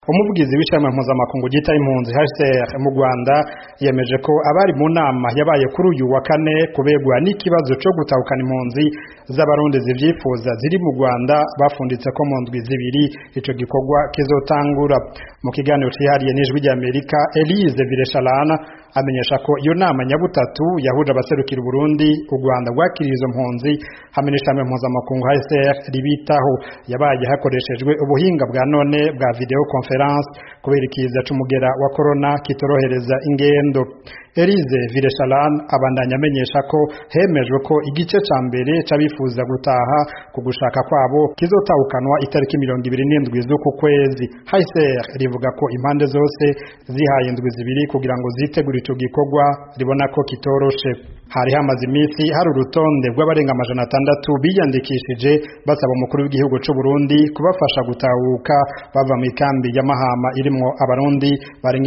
Umuvugizi w'ishami mpuzamakungu ryita impunzi HCR mu Rwanda yemeje ko abari mu nama yabaye kuri uyu wa kane kubegwa n'ikibazo cyo gutahukana impunzi z'abarundi zivyifuza ziri mu Rwanda bafunditse ko mu ndwi zibiri ico gikorwa kizotangura. Mu kiganiro cihariye n'ijwi ry'Amerika, Elise Villechalana amenyesha ko iyo nama nyabutatu yahuje abaserukira Burundi, u Rwanda rwakiriye izo mpunzi hamwe n'ishami mpuzamakungu HCR ribitaho, yabaye hakoreshejwe ubuhinga bwa none bwa video conference kubera ikiza c'umugera wa corona kitorohereza ingendo. Elise Villechalana abandanya amenyesha ko hemejwe ko igice ca mbere c'abifuza gutaha ku gushaka kwabo kizotahukanwa itariki 27 z'uku kwezi. HCR rivuga ko impande zose zihaye indwi zibiri kugira ngo zitegure ico gikorwa ribona ko kitoroshe. Hari hamaze iminsi hari urutonde rw'abarenga 600 biyandikishije basaba umukuru w'igihugu c'u Burundi kubafasha gutahuka bava mu ikambi ya Mahama irimwo abarundi barenga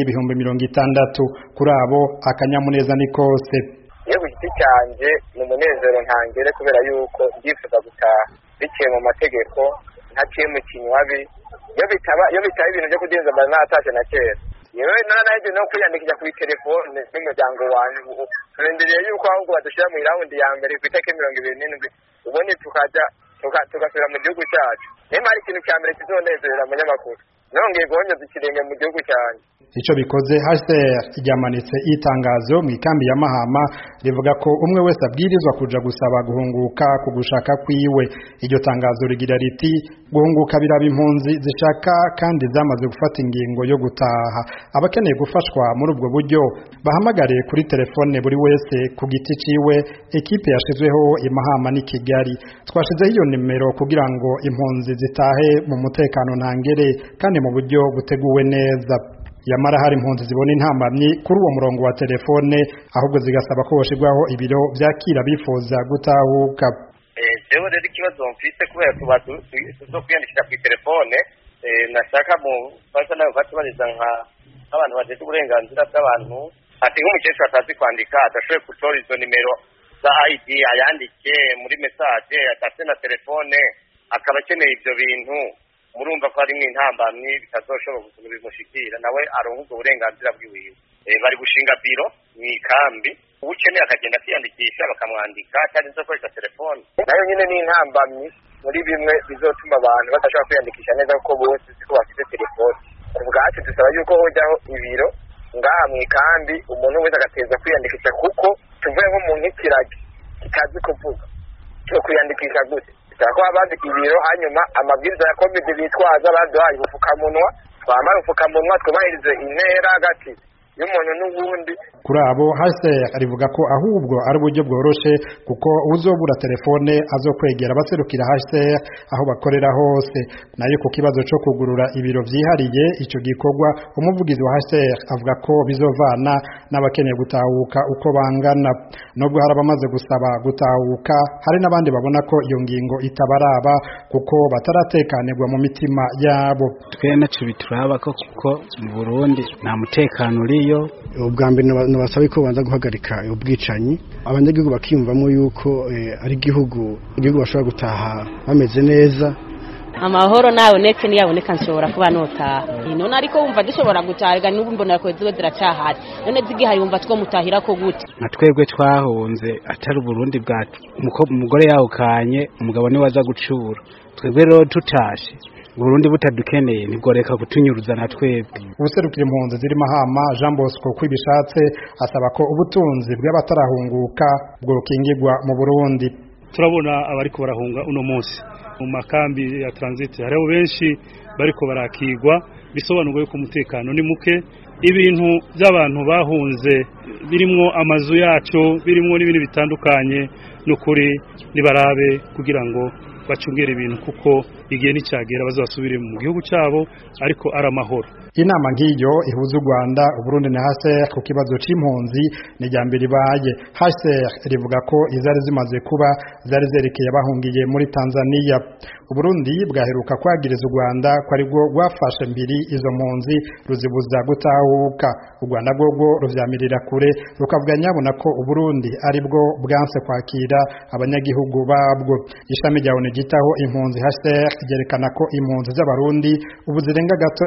60,000. Kuri abo akanyamuneza ni kose. Iyo giti cyanje ni umunezero ntangere kubera yuko ndifuza gutaha biciye mu mategeko ntaciye mu kinywabi. Iyo bitaba ibintu byo kugenza amazina atashe na kera, yewe nanaje no kwiyandikira kuri telefone n'umuryango wanjye. Turendereye yuko ahubwo badushira mu raundi ya mbere ku itariki 27 ubone tugasubira mu gihugu cyacu. Niba ari ikintu cya mbere kizonezerera umunyamakuru nongeye guhonyoza ikirenge mu gihugu cyanjye. Ico bikoze HCR ryamanitse itangazo mu ikambi ya Mahama rivuga ko umwe wese abwirizwa kuja gusaba guhunguka ku gushaka kwiwe. Iryo tangazo rigira riti guhunguka biraba impunzi zishaka kandi zamaze gufata ingingo yo gutaha. Abakeneye gufashwa muri ubwo buryo bahamagare kuri telefone buri wese ku giti ciwe. Ekipe yashizweho i Mahama ni Kigali. Twashizeho iyo nimero kugira ngo impunzi zitahe mu mutekano ntangere kandi mu buryo buteguwe neza. Yamara hari impunzi zibona intambamyi kuri uwo murongo wa telefone ahubwo zigasaba ko boshirwaho ibiro vyakira bifuza gutahuka. Jewe rero ikibazo mfise kubera tuzo kwiyandikira ku telefone nashaka mu basa nayo batubariza nk'abantu bajeje uburenganzira bw'abantu ati nk'umukecuru atazi kwandika adashoboye gutora izo nimero za ID ayandike muri message atatse na telefone akaba akeneye ivyo bintu, murumva ko ari intambamyi bitazoshobora kubimushikira nawe aronka ubwo burenganzira bwiwiwe. Bari gushinga biro mu ikambi, ukeneye akagenda kwiyandikisha bakamwandika cyane zo koresha telefone. Nayo nyine ni intambamyi muri bimwe bizotuma abantu badashobora kwiyandikisha neza kuko bose ziko bafite telefone. Ubwacu dusaba yuko hojyaho ibiro ngaha mu ikambi umuntu wese agateza kwiyandikisha kuko tuvuye nko mu nkikirage kitazi kuvuga cyo kwiyandikisha gute. Tako abandi ibiro hanyuma amabwiriza ya COVID bitwaza baduhaye ubufukamunwa, twamara ubufukamunwa twubahirize intera hagati y'umuntu n'ubundi. Kuri abo HCR rivuga ko ahubwo ari uburyo bworoshe kuko uzobura telefone azokwegera abaserukira HCR aho bakorera hose. Nayo ku kibazo cyo kugurura ibiro vyihariye ico gikorwa umuvugizi wa HCR avuga ko bizovana n'abakeneye gutahuka uko bangana. Nubwo hari abamaze gusaba gutahuka, hari n'abandi babona ko iyo ngingo itabaraba kuko bataratekanirwa mu mitima yabo. Twene bituraba ko kuko mu Burundi nta mutekano uriyo. Ubwa mbere nabasaba ko banza guhagarika ubwicanyi, abanyagihugu bakiyumvamo yuko ari igihugu bashobora gutaha bameze neza. Amahoro naboneke niyaboneka nshobora kuba notaha. None ariko wumva dushobora gutaha n'ubu mbona ko ziwe ziracahari. None zigihaye wumva two mutahira ko gute? Natwebwe twahunze atari Burundi bwacu. Umugore yahukanye umugabo ni waza gucura. Twebwe rero tutashe Burundi butadukeneye nigoreka kutunyuruza na twebwe. Ubuserukira impunzi ziri Mahama Jean Bosco kwibishatse asaba ko ubutunzi bw'abatarahunguka bwokingirwa mu Burundi. Turabona abariko barahunga uno munsi mu makambi ya transit hariho benshi bariko barakigwa, bisobanurwa yuko umutekano ni muke. Ibintu by'abantu bahunze birimwo amazu yacu birimwo n'ibindi bitandukanye n'ukuri nibarabe kugira ngo bacungera ibintu kuko igihe nicagera bazasubire mu gihugu cyabo ariko ari amahoro. Inama nk'iyo ihuza u Rwanda, Burundi na HCR ku kibazo c'impunzi ni ryambere ibaye. HCR rivuga ko izari zimaze kuba zari zerekeye abahungiye muri Tanzania. Burundi bwaheruka kwagiriza u Rwanda ko ari rwo rwafashe mbiri izo mpunzi ruzibuza gutahuka. U Rwanda rwo ruvyamirira kure rukavuga nyabona ko Burundi ari bwo bwanse kwakira abanyagihugu babwo. Ishami rya ONU gitaho impunzi HCR ryerekana ko impunzi z'abarundi ubu zirenga gato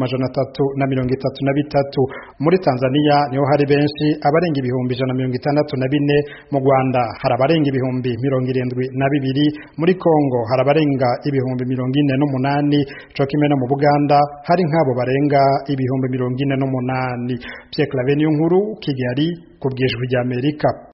333 muri Tanzania niho hari benshi abarenga 164 mu Rwanda hari abarenga 72 muri Kongo hari abarenga 48 cyo kimwe no mu Buganda hari nk'abo barenga 48. Pierre Claver Nkuru, Kigali, ku bw'Ijwi ry'Amerika.